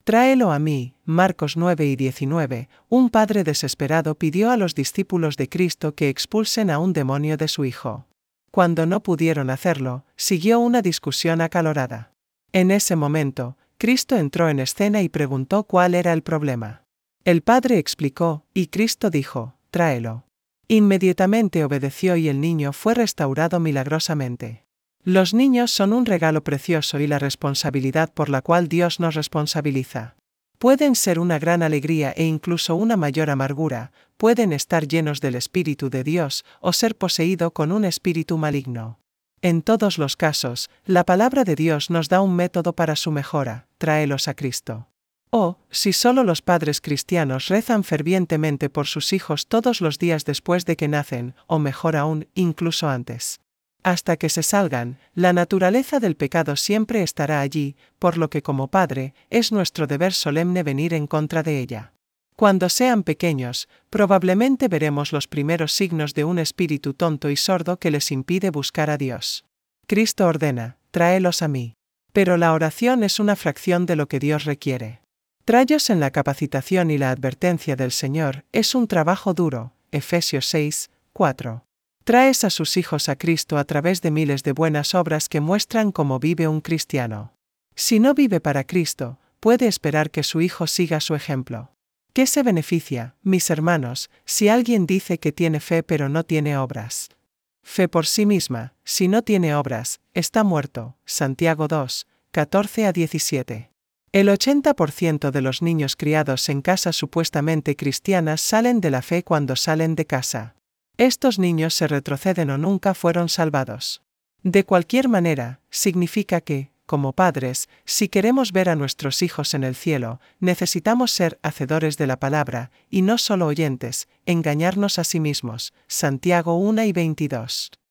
Tráelo a mí. Marcos 9:19. Un padre desesperado pidió a los discípulos de Cristo que expulsen a un demonio de su hijo. Cuando no pudieron hacerlo, siguió una discusión acalorada. En ese momento, Cristo entró en escena y preguntó cuál era el problema. El padre explicó, y Cristo dijo, tráelo. Inmediatamente obedeció y el niño fue restaurado milagrosamente. Los niños son un regalo precioso y la responsabilidad por la cual Dios nos responsabiliza. Pueden ser una gran alegría e incluso una mayor amargura, pueden estar llenos del Espíritu de Dios o ser poseído con un espíritu maligno. En todos los casos, la palabra de Dios nos da un método para su mejora: tráelos a Cristo. O, si solo los padres cristianos rezan fervientemente por sus hijos todos los días después de que nacen, o mejor aún, incluso antes. Hasta que se salgan, la naturaleza del pecado siempre estará allí, por lo que como padre, es nuestro deber solemne venir en contra de ella. Cuando sean pequeños, probablemente veremos los primeros signos de un espíritu tonto y sordo que les impide buscar a Dios. Cristo ordena, tráelos a mí. Pero la oración es una fracción de lo que Dios requiere. Tráelos en la capacitación y la advertencia del Señor es un trabajo duro. Efesios 6:4. Traes a sus hijos a Cristo a través de miles de buenas obras que muestran cómo vive un cristiano. Si no vive para Cristo, puede esperar que su hijo siga su ejemplo. ¿Qué se beneficia, mis hermanos, si alguien dice que tiene fe pero no tiene obras? Fe por sí misma, si no tiene obras, está muerto. Santiago 2:14-17. El 80% de los niños criados en casas supuestamente cristianas salen de la fe cuando salen de casa. Estos niños se retroceden o nunca fueron salvados. De cualquier manera, significa que, como padres, si queremos ver a nuestros hijos en el cielo, necesitamos ser hacedores de la palabra, y no solo oyentes, engañarnos a sí mismos. Santiago 1:22.